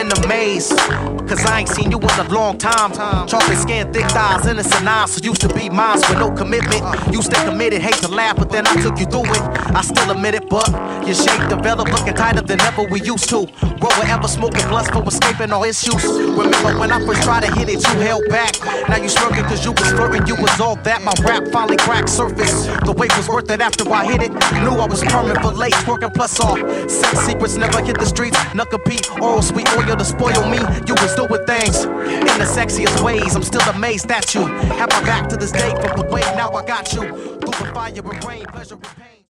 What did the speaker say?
in a maze. Cause I ain't seen you in a long time. Chocolate skin, thick thighs, innocent eyes. So used to be mine with no commitment. You stay committed, hate to laugh, but then I took you through it. I still admit it, but your shape developed, looking tighter than ever we used to. Roll wherever, smoking blunts for escaping all issues. Remember when I first tried to hit it, you held back. Now you smirking cause you was flirting, you was all that. My rap finally cracked surface. The wait was worth it after I hit it. Knew I was permanent for late, working plus all. Sex secrets never hit the streets. Knuckle Pete, oral sweet oil to spoil me. You was doing things in the sexiest ways. I'm still amazed at you. Have my back to this day from the way now I got you. Through the fire and rain, pleasure and pain.